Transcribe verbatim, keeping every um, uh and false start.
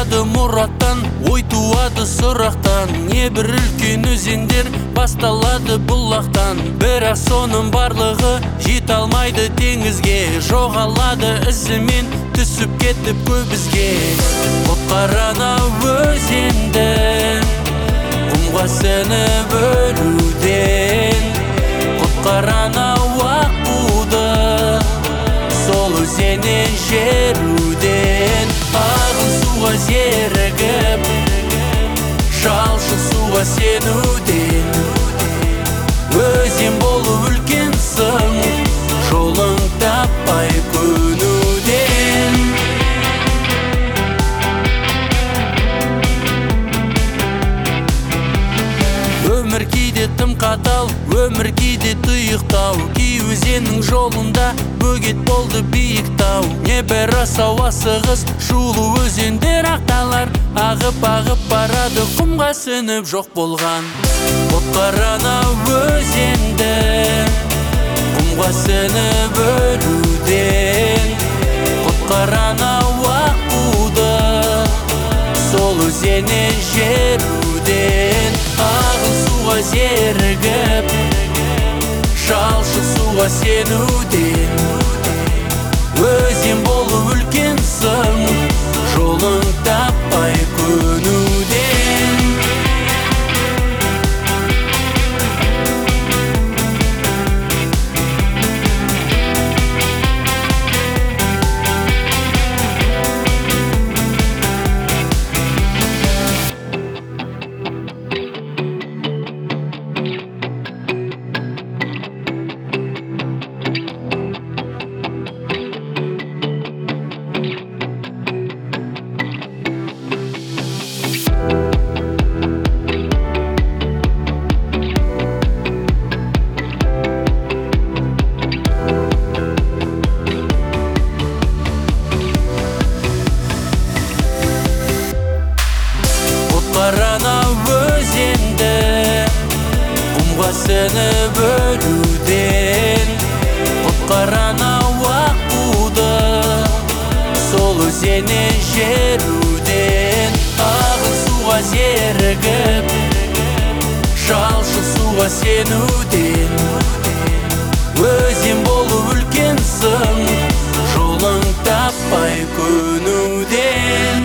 Артады мұраттан, ой туады сұрақтан. Не бір үлкен өзендер басталады бұлақтан. Бірақ соның барлығы жете алмайды теңізге. Жоғалады ізімен түсіп кетіп көбізге. Құтқаран ау өзенді, құмға сіңіп өлуден. Құтқаран ау аққуды, сол өзеннен жеруден. Ағын суға зерігіп, шалшы суға сенуден. Өзен болу үлкенсің, жолың таппай көнуден. Өмір кейде тым қатал, өмір кейде тұйықтау. Кей өзеннің жолында бөгет болды биік тау. Не бір асау асығыс, шулы өзендер ақталар. Ағып-ағып барады, құмға сіңіп жоқ болған. Құтқаран ау өзенді, құмға сіңіп өлуден. Құтқаран ау аққуды, сол өзеннен жеруден. Ағын суға зерігіп, шалшы суға сенуден. Өзен болу үлкенсің, жолың таппай көнуден. Құтқаран ау өзенді, құмға сіңіп өлуден. Құтқаран ау аққуды, сол өзеннен жеруден. Ағын суға зерігіп, шалшы суға сенуден. Өзен болу үлкенсің, жолың таппай көнуден.